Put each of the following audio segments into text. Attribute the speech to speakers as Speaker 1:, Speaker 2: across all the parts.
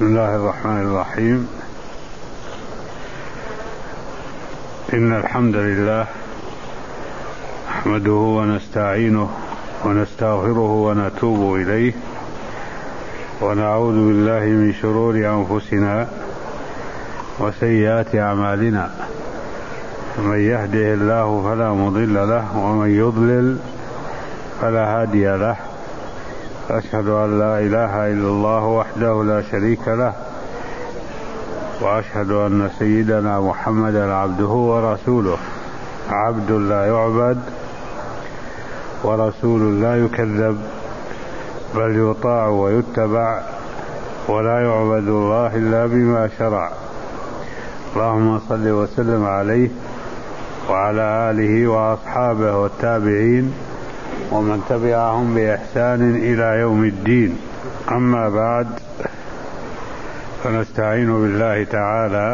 Speaker 1: بسم الله الرحمن الرحيم. إن الحمد لله نحمده ونستعينه ونستغفره ونتوب إليه ونعوذ بالله من شرور أنفسنا وسيئات أعمالنا، من يهده الله فلا مضل له ومن يضلل فلا هادي له، أشهد أن لا إله إلا الله وحده لا شريك له، وأشهد أن سيدنا محمدا عبده ورسوله، عبد لا يعبد ورسول لا يكذب، بل يطاع ويتبع، ولا يعبد الله إلا بما شرع. اللهم صل وسلم عليه وعلى آله وأصحابه والتابعين ومن تبعهم بإحسان إلى يوم الدين. أما بعد، فنستعين بالله تعالى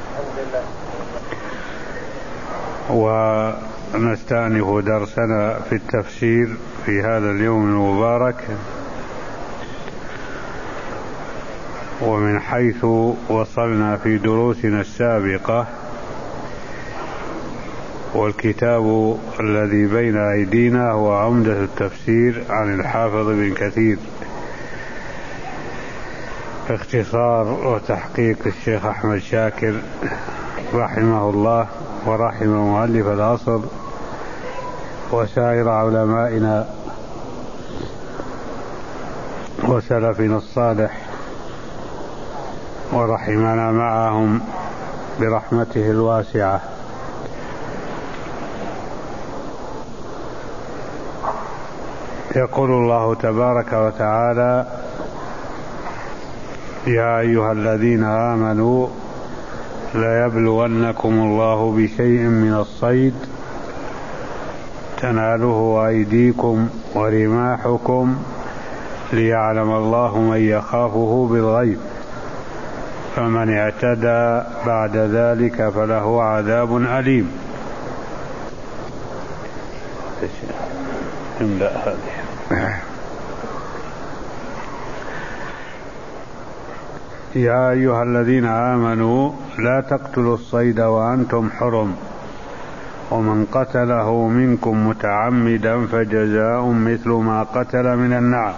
Speaker 1: ونستأنف درسنا في التفسير في هذا اليوم المبارك، ومن حيث وصلنا في دروسنا السابقة، والكتاب الذي بين أيدينا هو عمدة التفسير عن الحافظ بن كثير، اختصار وتحقيق الشيخ أحمد شاكر رحمه الله ورحم مؤلف الأصل وسائر علمائنا وسلفنا الصالح، ورحمنا معهم برحمته الواسعة. يقول الله تبارك وتعالى: يا أيها الذين آمنوا ليبلونكم الله بشيء من الصيد تناله أيديكم ورماحكم ليعلم الله من يخافه بالغيب، فمن اعتدى بعد ذلك فله عذاب أليم. يا أيها الذين آمنوا لا تقتلوا الصيد وأنتم حرم، ومن قتله منكم متعمدا فجزاء مثل ما قتل من النعم،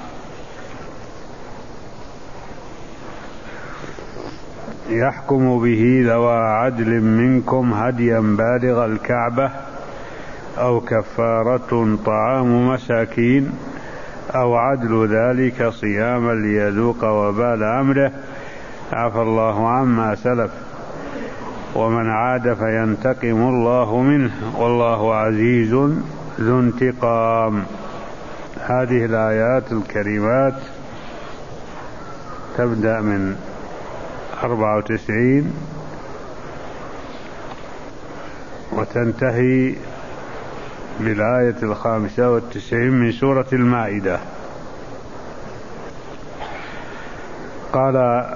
Speaker 1: يحكم به ذوى عدل منكم هديا بالغ الكعبة أو كفارة طعام مساكين أو عدل ذلك صياما ليذوق وبال أمره، عفى الله عما سلف، ومن عاد فينتقم الله منه، والله عزيز ذو انتقام. هذه الآيات الكريمات تبدأ من 94 وتنتهي بالآية 95 من سورة المائدة. قال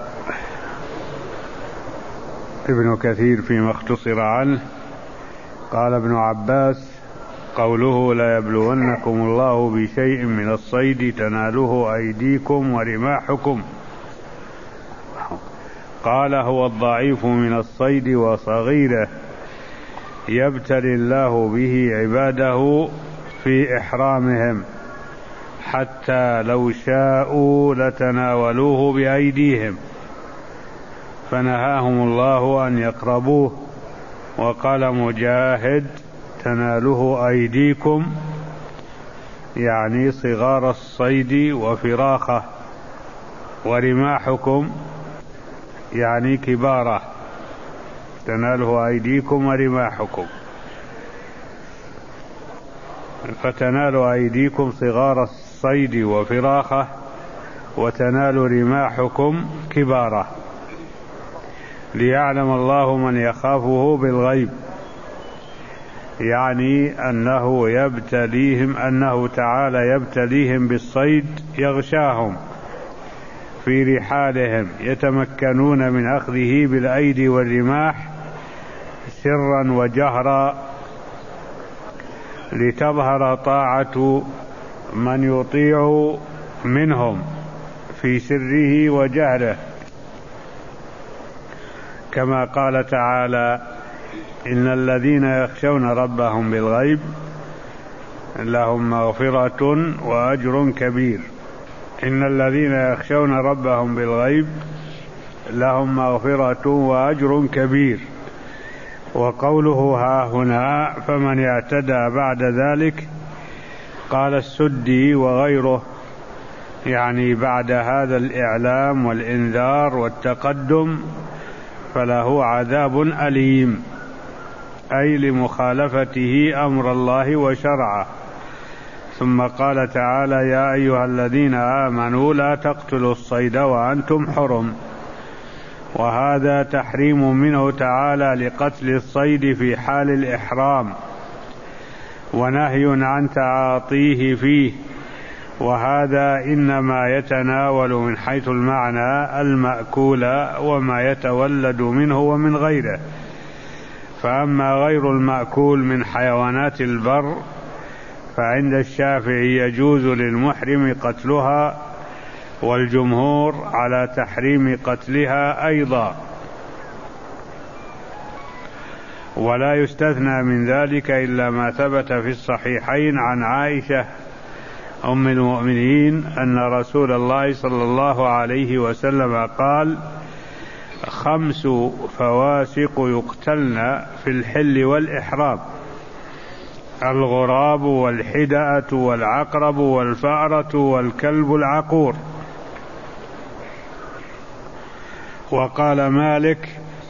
Speaker 1: ابن كثير فيما اختصر عنه، قال ابن عباس: قوله لا يبلونكم الله بشيء من الصيد تناله أيديكم ورماحكم، قال هو الضعيف من الصيد وصغيره يبتلي الله به عباده في إحرامهم، حتى لو شاءوا لتناولوه بأيديهم فنهاهم الله أن يقربوه. وقال مجاهد: تناله أيديكم يعني صغار الصيد وفراخه، ورماحكم يعني كباره، تناله أيديكم ورماحكم، فتنال أيديكم صغار الصيد وفراخه، وتنال رماحكم كباره، ليعلم الله من يخافه بالغيب، يعني أنه تعالى يبتليهم بالصيد، يغشاهم في رحالهم يتمكنون من أخذه بالأيدي والرماح سرا وجهرا، لتظهر طاعة من يطيع منهم في سره وجهره، كما قال تعالى: إن الذين يخشون ربهم بالغيب لهم مغفرة وأجر كبير. إن الذين يخشون ربهم بالغيب لهم مغفرة وأجر كبير. وقوله ها هنا فمن اعتدى بعد ذلك، قال السدي وغيره يعني بعد هذا الإعلام والإنذار والتقدم فله عذاب أليم، أي لمخالفته أمر الله وشرعه. ثم قال تعالى: يا أيها الذين آمنوا لا تقتلوا الصيد وأنتم حرم. وهذا تحريم منه تعالى لقتل الصيد في حال الإحرام، ونهي عن تعاطيه فيه، وهذا إنما يتناول من حيث المعنى المأكول وما يتولد منه ومن غيره. فأما غير المأكول من حيوانات البر فعند الشافعي يجوز للمحرم قتلها، والجمهور على تحريم قتلها أيضا. ولا يستثنى من ذلك إلا ما ثبت في الصحيحين عن عائشة أم المؤمنين أن رسول الله صلى الله عليه وسلم قال: 5 فواسق يقتلن في الحل والإحرام: الغراب والحدأة والعقرب والفأرة والكلب العقور. وقال مالك: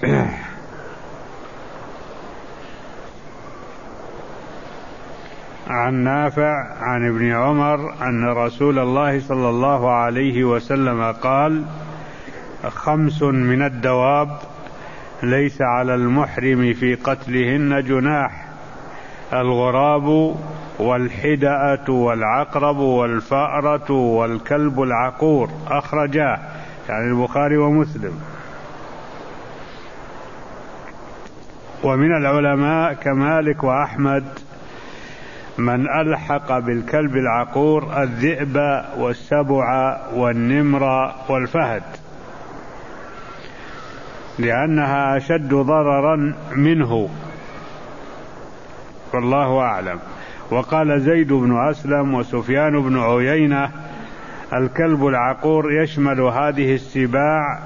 Speaker 1: عن نافع عن ابن عمر أن رسول الله صلى الله عليه وسلم قال: 5 من الدواب ليس على المحرم في قتلهن جناح: الغراب والحدأة والعقرب والفأرة والكلب العقور. أخرجاه يعني البخاري ومسلم. ومن العلماء كمالك وأحمد من ألحق بالكلب العقور الذئب والسبع والنمر والفهد، لأنها أشد ضررا منه، والله أعلم. وقال زيد بن أسلم وسفيان بن عيينة: الكلب العقور يشمل هذه السباع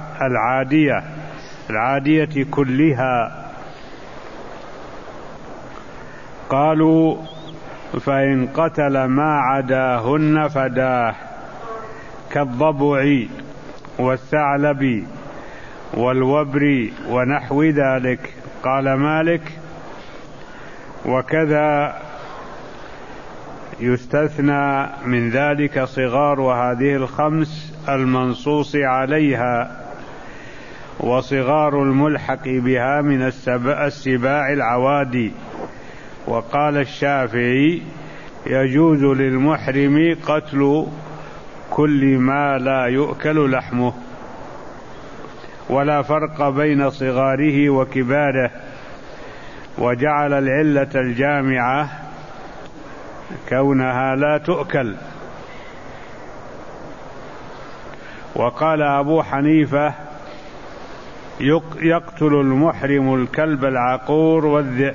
Speaker 1: العادية كلها. قالوا: فإن قتل ما عداهن فداه، كالضبع والثعلب والوبر ونحو ذلك. قال مالك: وكذا يستثنى من ذلك صغار هذه 5 المنصوص عليها، وصغار الملحق بها من السباع العوادي. وقال الشافعي: يجوز للمحرم قتل كل ما لا يؤكل لحمه، ولا فرق بين صغاره وكباره، وجعل العلة الجامعة كونها لا تؤكل. وقال أبو حنيفة: يقتل المحرم الكلب العقور والذئب،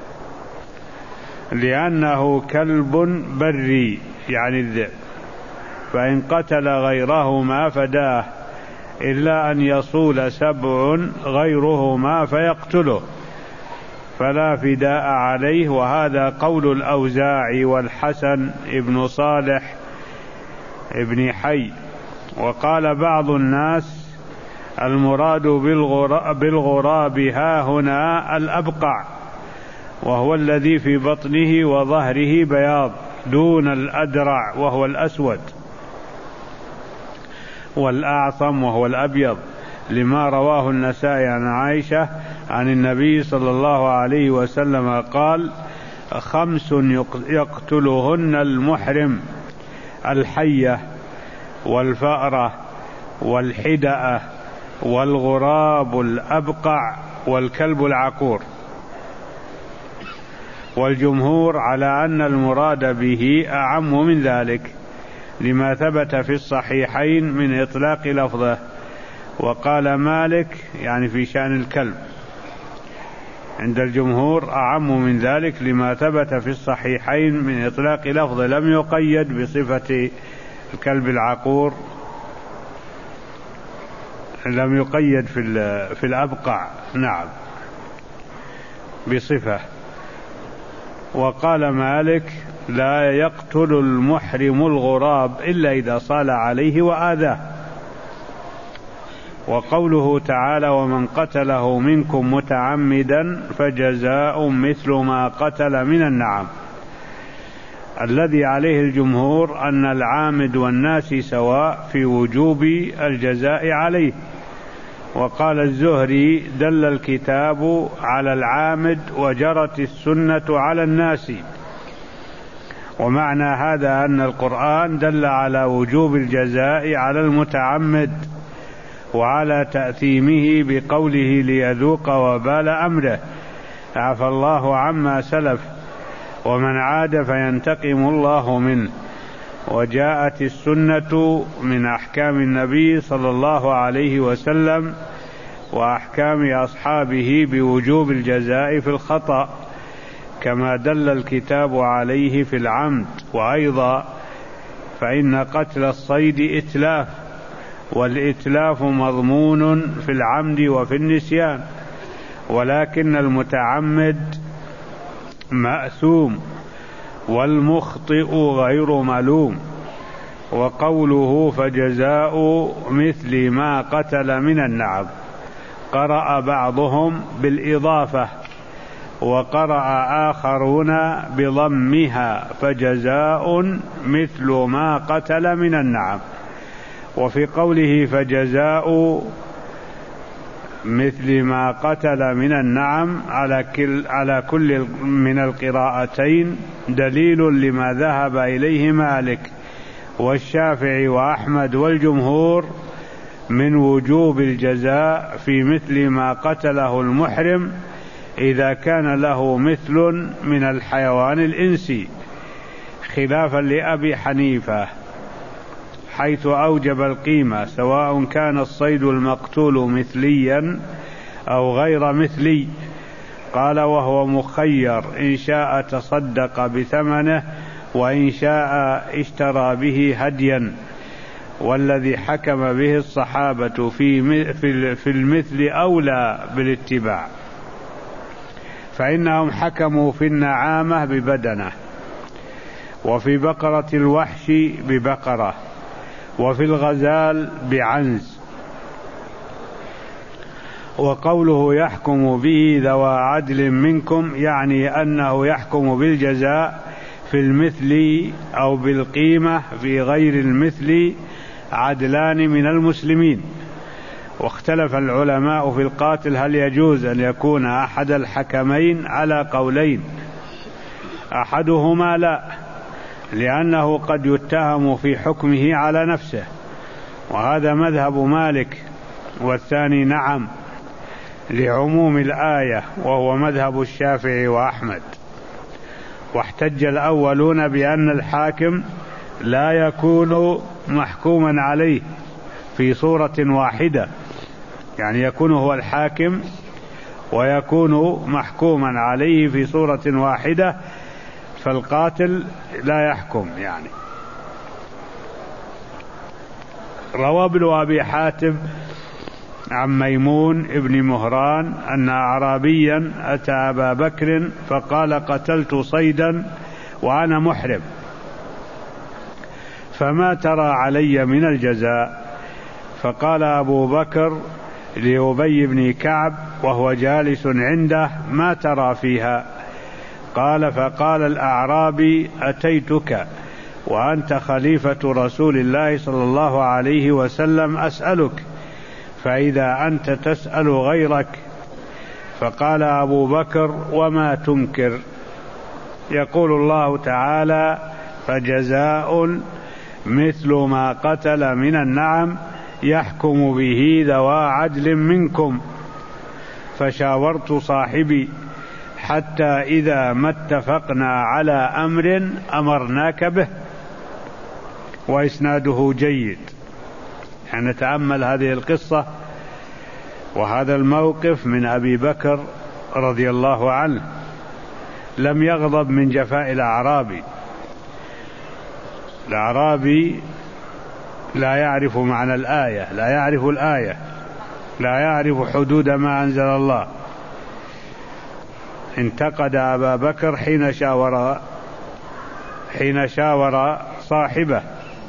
Speaker 1: لأنه كلب بري يعني الذئب، فإن قتل غيرهما فداه، إلا أن يصول سبع غيرهما فيقتله فلا فداء عليه. وهذا قول الأوزاعي والحسن ابن صالح ابن حي. وقال بعض الناس: المراد بالغراب ها هنا الأبقع، وهو الذي في بطنه وظهره بياض دون الأدرع وهو الأسود، والأعصم وهو الأبيض، لما رواه النسائي عن عائشة عن النبي صلى الله عليه وسلم قال: 5 يقتلهن المحرم: الحية والفأرة والحدأة والغراب الأبقع والكلب العقور. والجمهور على أن المراد به أعم من ذلك، لما ثبت في الصحيحين من إطلاق لفظه، وقال مالك يعني في شأن الكلب، عند الجمهور أعم من ذلك لما ثبت في الصحيحين من إطلاق لفظ لم يقيد بصفة الكلب العقور، لم يقيد في الأبقع، نعم، بصفة. وقال مالك لا يقتل المحرم الغراب إلا إذا صال عليه وآذاه. وقوله تعالى ومن قتله منكم متعمدا فجزاء مثل ما قتل من النعم، الذي عليه الجمهور أن العامد والناس سواء في وجوب الجزاء عليه. وقال الزهري دل الكتاب على العامد وجرت السنة على الناس. ومعنى هذا أن القرآن دل على وجوب الجزاء على المتعمد وعلى تأثيمه بقوله ليذوق وبال أمره، عفى الله عما سلف ومن عاد فينتقم الله منه. وجاءت السنة من أحكام النبي صلى الله عليه وسلم وأحكام أصحابه بوجوب الجزاء في الخطأ كما دل الكتاب عليه في العمد. وأيضا فإن قتل الصيد إتلاف، والإتلاف مضمون في العمد وفي النسيان، ولكن المتعمد مأثوم والمخطئ غير ملوم. وقوله فجزاء مثل ما قتل من النعم، قرأ بعضهم بالإضافة وقرأ آخرون بضمها فجزاء مثل ما قتل من النعم. وفي قوله فجزاء مثل ما قتل من النعم على كل من القراءتين دليل لما ذهب إليه مالك والشافعي وأحمد والجمهور من وجوب الجزاء في مثل ما قتله المحرم إذا كان له مثل من الحيوان الإنسي، خلافا لأبي حنيفة حيث أوجب القيمة سواء كان الصيد المقتول مثليا أو غير مثلي. قال وهو مخير إن شاء تصدق بثمنه وإن شاء اشترى به هديا، والذي حكم به الصحابة في المثل أولى بالاتباع، فإنهم حكموا في النعامة ببدنه، وفي بقرة الوحش ببقرة، وفي الغزال بعنز. وقوله يحكم به ذوى عدل منكم يعني أنه يحكم بالجزاء في المثل أو بالقيمة في غير المثل عدلان من المسلمين. واختلف العلماء في القاتل هل يجوز أن يكون أحد الحكمين على قولين، أحدهما لا، لأنه قد يتهم في حكمه على نفسه، وهذا مذهب مالك، والثاني نعم لعموم الآية وهو مذهب الشافعي وأحمد. واحتج الأولون بأن الحاكم لا يكون محكوما عليه في صورة واحدة، يعني يكون هو الحاكم ويكون محكوما عليه في صورة واحدة، فالقاتل لا يحكم يعني. روى ابن أبي حاتم عن ميمون ابن مهران أن أعرابيا أتى أبا بكر فقال قتلت صيدا وأنا محرم، فما ترى علي من الجزاء؟ فقال أبو بكر لأبي بن كعب وهو جالس عنده ما ترى فيها؟ قال فقال الأعرابي أتيتك وأنت خليفة رسول الله صلى الله عليه وسلم أسألك، فإذا أنت تسأل غيرك. فقال أبو بكر وما تنكر؟ يقول الله تعالى فجزاء مثل ما قتل من النعم يحكم به ذوى عدل منكم. فشاورت صاحبي حتى إذا ما اتفقنا على أمر أمرناك به. وإسناده جيد. يعني نتأمل هذه القصة وهذا الموقف من أبي بكر رضي الله عنه، لم يغضب من جفاء الأعرابي. الأعرابي لا يعرف معنى الآية، لا يعرف الآية، لا يعرف حدود ما أنزل الله. انتقد أبا بكر حين شاور صاحبه،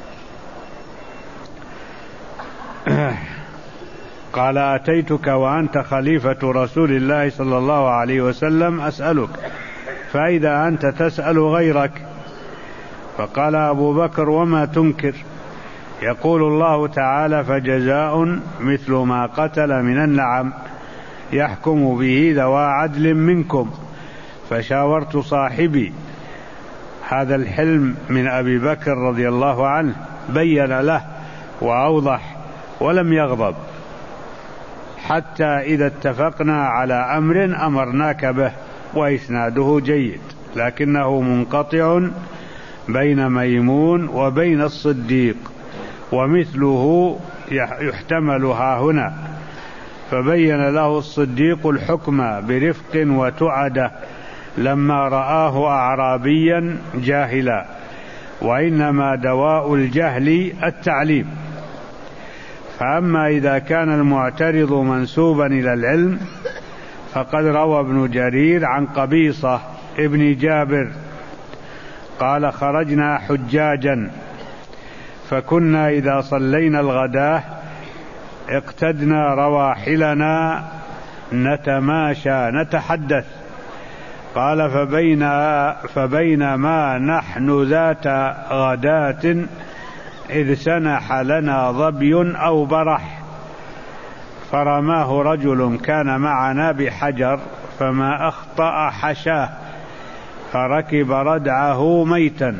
Speaker 1: قال: أتيتك وأنت خليفة رسول الله صلى الله عليه وسلم أسألك، فإذا أنت تسأل غيرك. فقال أبو بكر: وما تنكر؟ يقول الله تعالى: فجزاء مثل ما قتل من النعم يحكم به ذوى عدل منكم. فشاورت صاحبي. هذا الحلم من أبي بكر رضي الله عنه، بين له وأوضح ولم يغضب، حتى إذا اتفقنا على أمر أمرناك به. وإسناده جيد، لكنه منقطع بين ميمون وبين الصديق، ومثله يحتمل هنا. فبين له الصديق الحكم برفق وتعدة لما رآه أعرابيا جاهلا، وإنما دواء الجهل التعليم. فأما إذا كان المعترض منسوبا إلى العلم، فقد روى ابن جرير عن قبيصة ابن جابر قال: خرجنا حجاجا، فكنا إذا صلينا الغداة اقتدنا رواحلنا نتماشى نتحدث. قال: فبينما نحن ذات غداة إذ سنح لنا ظبي أو برح، فرماه رجل كان معنا بحجر فما أخطأ حشاه، فركب ردعه ميتا.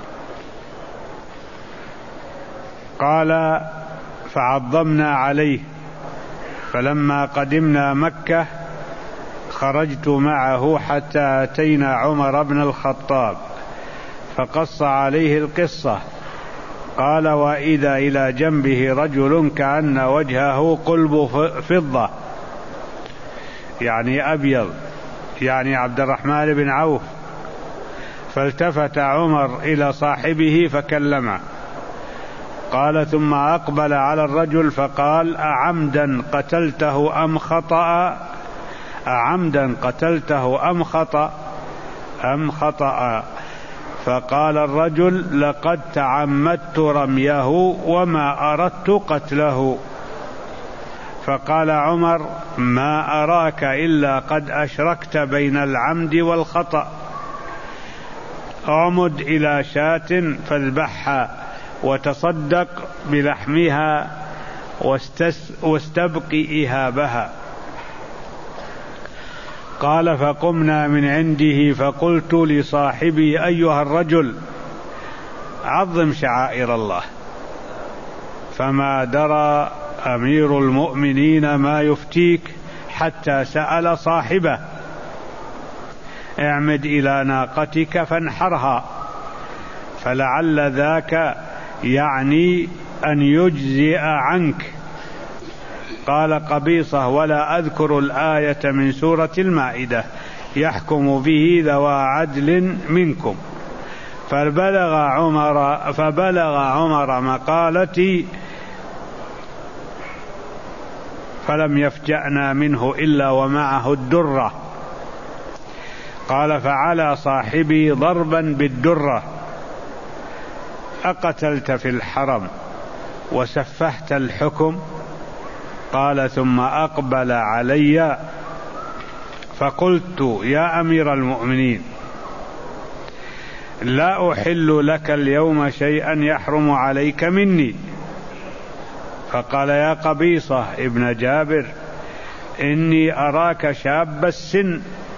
Speaker 1: قال: فعظمنا عليه، فلما قدمنا مكة خرجت معه حتى أتينا عمر بن الخطاب، فقص عليه القصة. قال: وإذا إلى جنبه رجل كأن وجهه قلب فضة، يعني أبيض، يعني عبد الرحمن بن عوف. فالتفت عمر إلى صاحبه فكلمه. قال: ثم أقبل على الرجل فقال: أعمدا قتلته أم خطأ؟ أعمدا قتلته أم خطأ؟ فقال الرجل: لقد تعمدت رميه وما أردت قتله. فقال عمر: ما أراك إلا قد أشركت بين العمد والخطأ. أعمد إلى شاة فاذبحها وتصدق بلحمها واستبقي إهابها. قال: فقمنا من عنده، فقلت لصاحبي: أيها الرجل، عظم شعائر الله. فما درى أمير المؤمنين ما يفتيك حتى سأل صاحبه: اعمد إلى ناقتك فانحرها، فلعل ذاك يعني أن يجزئ عنك. قال قبيصة: ولا أذكر الآية من سورة المائدة يحكم به ذوى عدل منكم. فبلغ عمر مقالتي فلم يفجأنا منه إلا ومعه الدرة. قال: فعلى صاحبي ضربا بالدرة: أقتلت في الحرم وسفهت الحكم؟ قال: ثم أقبل علي فقلت: يا أمير المؤمنين، لا أحل لك اليوم شيئا يحرم عليك مني. فقال: يا قبيصة ابن جابر، إني أراك شاب السن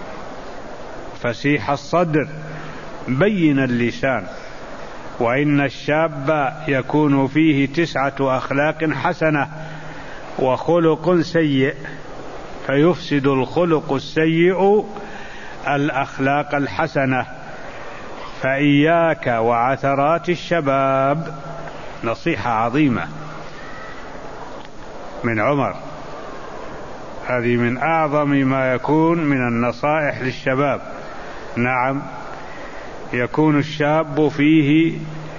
Speaker 1: فسيح الصدر بين اللسان، وإن الشاب يكون فيه 9 أخلاق حسنة وخلق سيء، فيفسد الخلق السيء الأخلاق الحسنة، فإياك وعثرات الشباب. نصيحة عظيمة من عمر. هذه من أعظم ما يكون من النصائح للشباب. نعم، يكون الشاب فيه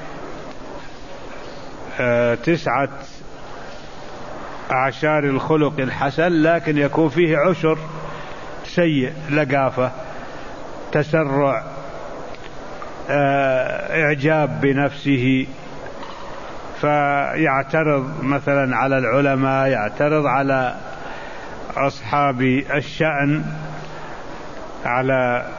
Speaker 1: 19 الخلق الحسن، لكن يكون فيه 10 سيء: لقافة، تسرع، إعجاب بنفسه، فيعترض مثلا على العلماء، يعترض على أصحاب الشأن، على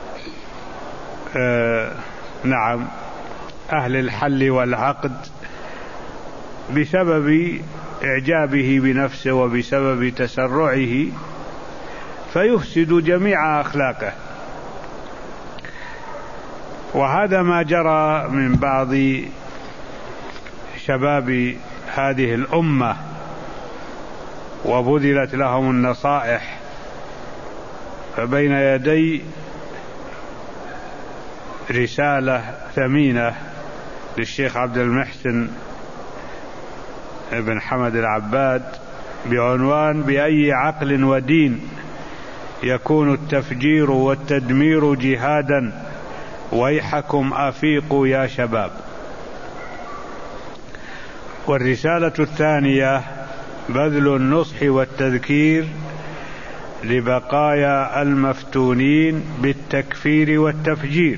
Speaker 1: نعم أهل الحل والعقد، بسبب إعجابه بنفسه وبسبب تسرعه، فيفسد جميع أخلاقه. وهذا ما جرى من بعض شباب هذه الأمة، وبذلت لهم النصائح. فبين يدي رسالة ثمينة للشيخ عبد المحسن بن حمد العباد بعنوان: بأي عقل ودين يكون التفجير والتدمير جهادا، ويحكم أفيقوا يا شباب. والرسالة الثانية: بذل النصح والتذكير لبقايا المفتونين بالتكفير والتفجير.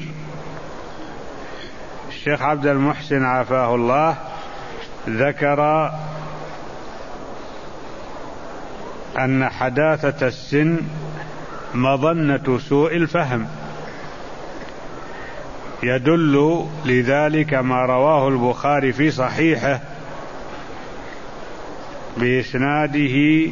Speaker 1: الشيخ عبد المحسن عافاه الله ذكر أن حداثة السن مظنة سوء الفهم، يدل لذلك ما رواه البخاري في صحيحه بإسناده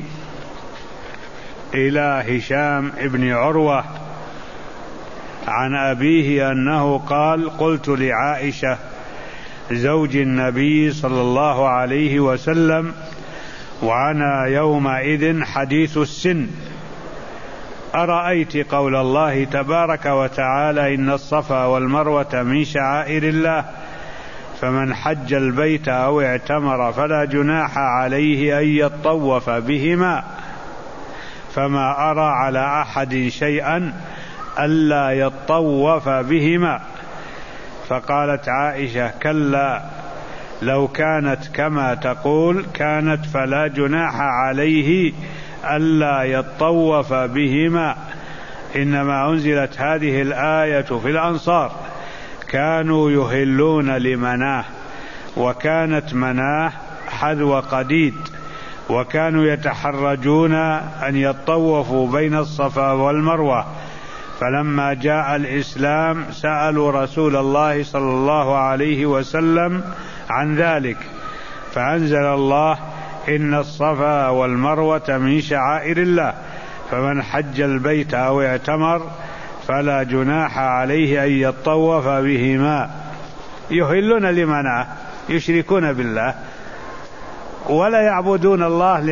Speaker 1: إلى هشام ابن عروة عن أبيه أنه قال: قلت لعائشة زوج النبي صلى الله عليه وسلم وأنا يومئذ حديث السن: أرأيت قول الله تبارك وتعالى: إن الصفا والمروة من شعائر الله، فمن حج البيت أو اعتمر فلا جناح عليه أن يطوف بهما، فما أرى على أحد شيئا ألا يطوف بهما. فقالت عائشة: كلا، لو كانت كما تقول كانت فلا جناح عليه ألا يطوف بهما، إنما أنزلت هذه الآية في الأنصار، كانوا يهلون لمناه، وكانت مناه حذو قديد، وكانوا يتحرجون أن يطوفوا بين الصفا والمروة، فلما جاء الإسلام سألوا رسول الله صلى الله عليه وسلم عن ذلك، فأنزل الله: إن الصفا والمروة من شعائر الله، فمن حج البيت أو اعتمر فلا جناح عليه أن يطوف بهما. يهلون لمناه، يشركون بالله ولا يعبدون الله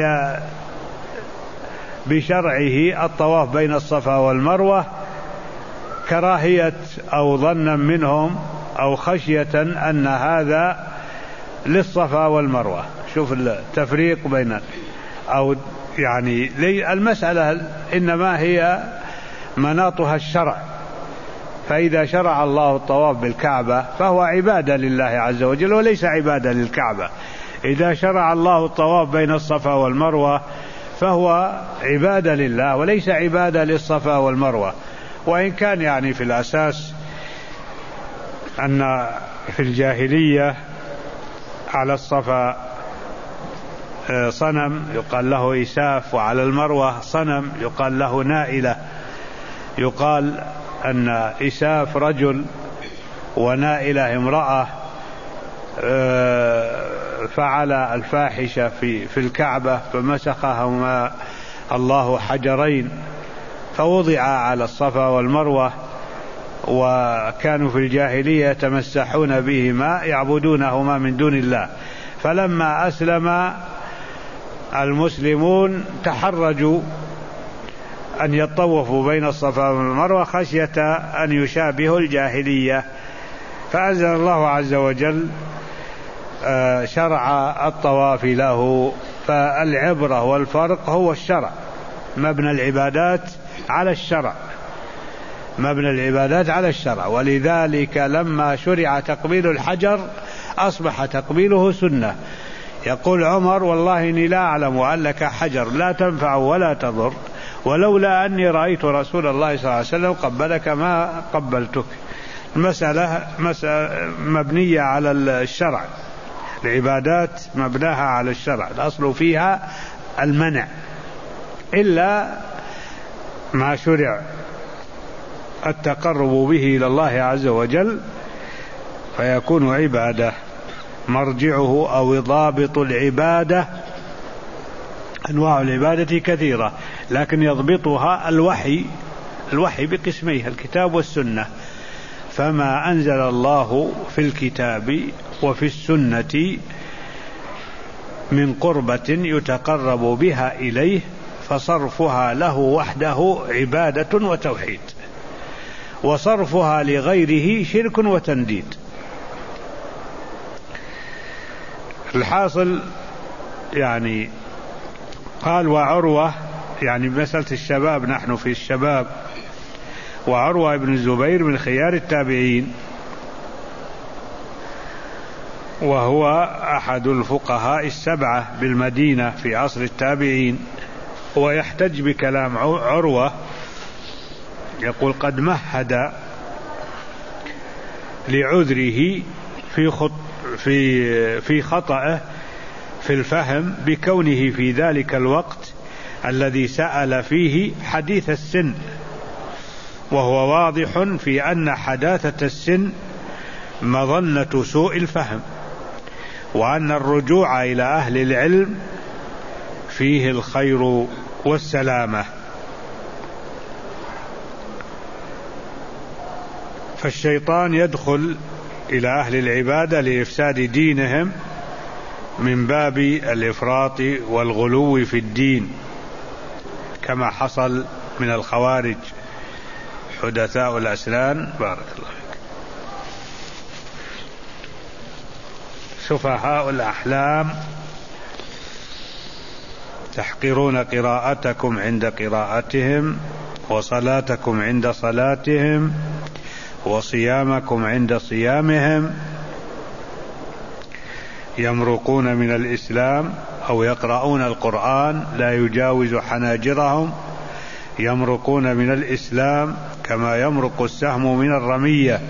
Speaker 1: بشرعه الطواف بين الصفا والمروة، كراهية أو ظنا منهم أو خشية أن هذا للصفا والمروة. شوف التفريق بين أو يعني المسألة إنما هي مناطها الشرع، فإذا شرع الله الطواف بالكعبة فهو عبادة لله عز وجل وليس عبادة للكعبة. إذا شرع الله الطواف بين الصفا والمروة فهو عبادة لله وليس عبادة للصفا والمروة. وإن كان يعني في الأساس أن في الجاهلية على الصفا صنم يقال له إساف، وعلى المروة صنم يقال له نائلة. يقال أن إساف رجل ونائلة امرأة فعل الفاحشة في الكعبة، فمسخهما الله حجرين فوضع على الصفا والمروة، وكانوا في الجاهلية يتمسحون بهما يعبدونهما من دون الله. فلما أسلم المسلمون تحرجوا أن يطوفوا بين الصفا والمروة خشية أن يشابهوا الجاهلية، فأنزل الله عز وجل شرع الطواف له. فالعبرة والفرق هو الشرع، مبنى العبادات على الشرع، مبنى العبادات على الشرع. ولذلك لما شرع تقبيل الحجر أصبح تقبيله سنة. يقول عمر: والله إني لا أعلم أنك حجر لا تنفع ولا تضر، ولولا أني رأيت رسول الله صلى الله عليه وسلم قبلك ما قبلتك. المسألة مبنية على الشرع، العبادات مبناها على الشرع، الأصل فيها المنع، إلا ما شرع التقرب به إلى الله عز وجل فيكون عبادة. مرجعه أو ضابط العبادة، أنواع العبادة كثيرة لكن يضبطها الوحي بقسميه، الكتاب والسنة. فما أنزل الله في الكتاب وفي السنة من قربة يتقرب بها إليه فصرفها له وحده عبادة وتوحيد، وصرفها لغيره شرك وتنديد. الحاصل يعني قال: وعروة، يعني بمسألة الشباب، نحن في الشباب، وعروة بن الزبير من خيار التابعين، وهو أحد الفقهاء السبعة بالمدينة في عصر التابعين. ويحتج بكلام عروة، يقول: قد مهد لعذره في خطأه في الفهم بكونه في ذلك الوقت الذي سأل فيه حديث السن، وهو واضح في أن حداثة السن مظنة سوء الفهم، وأن الرجوع إلى أهل العلم فيه الخير والسلامة. فالشيطان يدخل إلى أهل العبادة لإفساد دينهم من باب الإفراط والغلو في الدين، كما حصل من الخوارج حدثاء الأسنان، بارك الله فيك، سفهاء الأحلام، تحقرون قراءتكم عند قراءتهم، وصلاتكم عند صلاتهم، وصيامكم عند صيامهم، يمرقون من الإسلام أو يقرؤون القرآن لا يجاوز حناجرهم، يمرقون من الإسلام كما يمرق السهم من الرمية،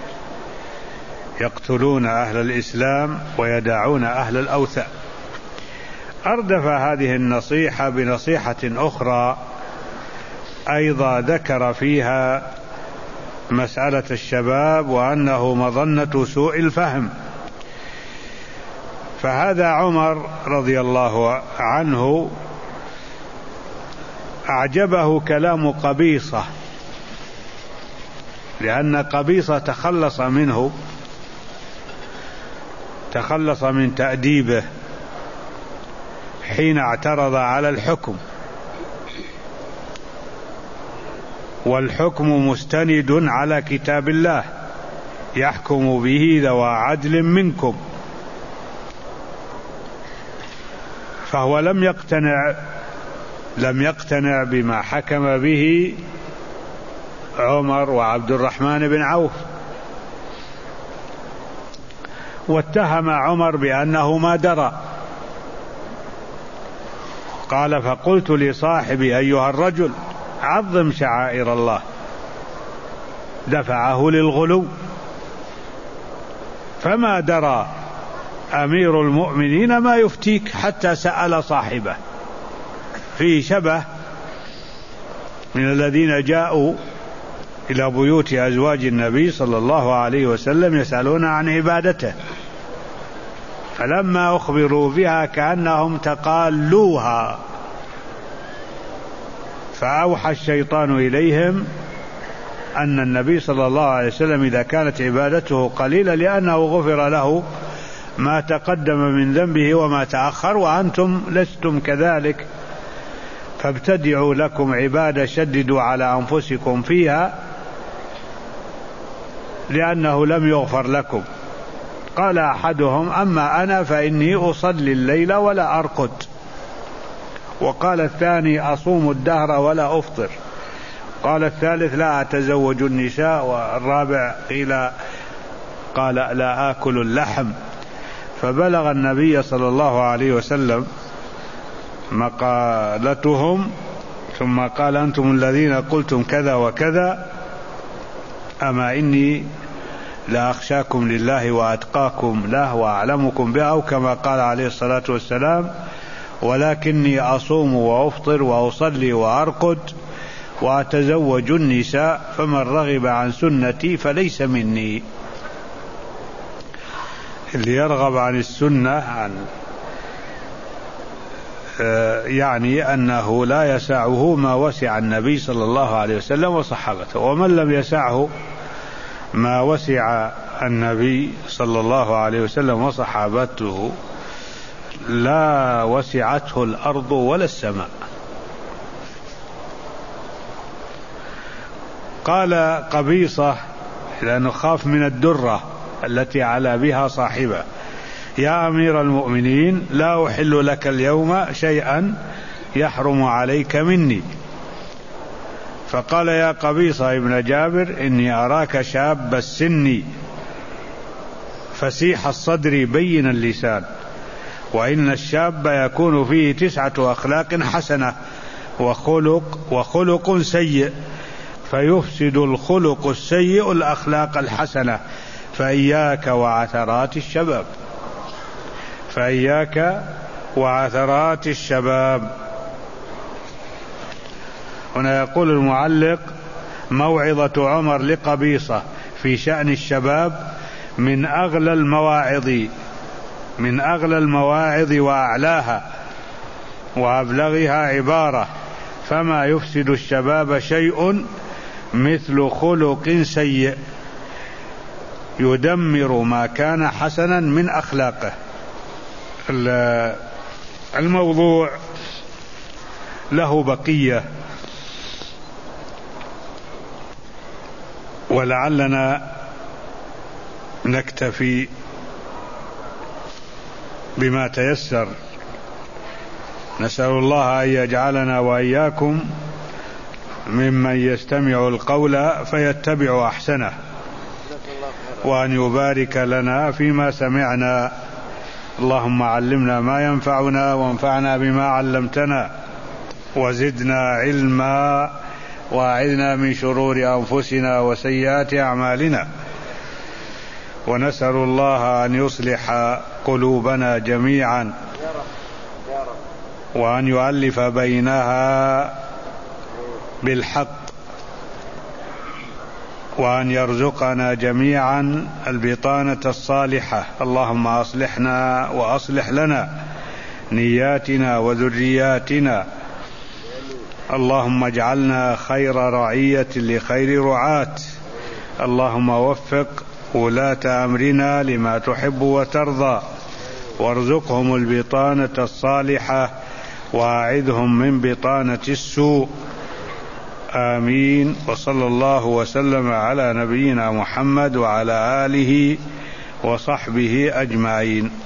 Speaker 1: يقتلون أهل الإسلام ويدعون أهل الأوثان. أردف هذه النصيحة بنصيحة أخرى أيضا ذكر فيها مسألة الشباب وأنه مظنة سوء الفهم. فهذا عمر رضي الله عنه أعجبه كلام قبيصة، لأن قبيصة تخلص من تأديبه حين اعترض على الحكم، والحكم مستند على كتاب الله يحكم به ذوى عدل منكم. فهو لم يقتنع بما حكم به عمر وعبد الرحمن بن عوف، واتهم عمر بأنه ما درى. قال: فقلت لصاحبي أيها الرجل عظم شعائر الله، دفعه للغلو. فما درى أمير المؤمنين ما يفتيك حتى سأل صاحبه. في شبه من الذين جاءوا إلى بيوت أزواج النبي صلى الله عليه وسلم يسألون عن عبادته، فلما أخبروا بها كأنهم تقالوها، فأوحى الشيطان إليهم أن النبي صلى الله عليه وسلم إذا كانت عبادته قليلة لأنه غفر له ما تقدم من ذنبه وما تأخر، وأنتم لستم كذلك، فابتدعوا لكم عبادة شددوا على أنفسكم فيها لأنه لم يغفر لكم. قال أحدهم: أما أنا فإني أصلي الليل ولا أرقد. وقال الثاني أصوم الدهر ولا أفطر. قال الثالث لا أتزوج النساء. والرابع قال لا آكل اللحم. فبلغ النبي صلى الله عليه وسلم مقالتهم، ثم قال أنتم الذين قلتم كذا وكذا، أما إني لأخشاكم لله وأتقاكم له وأعلمكم به، أو كما قال عليه الصلاة والسلام ولكني أصوم وأفطر وأصلي وأرقد وأتزوج النساء، فمن رغب عن سنتي فليس مني. اللي يرغب عن السنة يعني أنه لا يسعه ما وسع النبي صلى الله عليه وسلم وصحابته، ومن لم يسعه ما وسع النبي صلى الله عليه وسلم وصحابته لا وسعته الأرض ولا السماء. قال قبيصة لأنه خاف من الدرة التي علا بها صاحبه: يا أمير المؤمنين لا أحل لك اليوم شيئا يحرم عليك مني. فقال: يا قبيصة ابن جابر إني أراك شاب السن فسيح الصدر بين اللسان، وإن الشاب يكون فيه 9 أخلاق حسنة وخلق سيء، فيفسد الخلق السيء الأخلاق الحسنة، فإياك وعثرات الشباب، فإياك وعثرات الشباب. هنا يقول المعلق: موعظة عمر لقبيصة في شأن الشباب من أغلى المواعظ وأعلاها وأبلغها عبارة: فما يفسد الشباب شيء مثل خلق سيء يدمر ما كان حسنا من أخلاقه. الموضوع له بقية، ولعلنا نكتفي بما تيسر. نسأل الله أن يجعلنا وإياكم ممن يستمع القول فيتبع أحسنه، وأن يبارك لنا فيما سمعنا. اللهم علمنا ما ينفعنا وانفعنا بما علمتنا وزدنا علما، وأعذنا من شرور أنفسنا وسيئات أعمالنا. ونسأل الله أن يصلح قلوبنا جميعا، وأن يؤلف بينها بالحق، وأن يرزقنا جميعا البطانة الصالحة. اللهم أصلحنا وأصلح لنا نياتنا وذرياتنا. اللهم اجعلنا خير رعية لخير رعاة. اللهم وفق ولاة أمرنا لما تحب وترضى، وارزقهم البطانة الصالحة، وأعذهم من بطانة السوء. آمين. وصلى الله وسلم على نبينا محمد وعلى آله وصحبه أجمعين.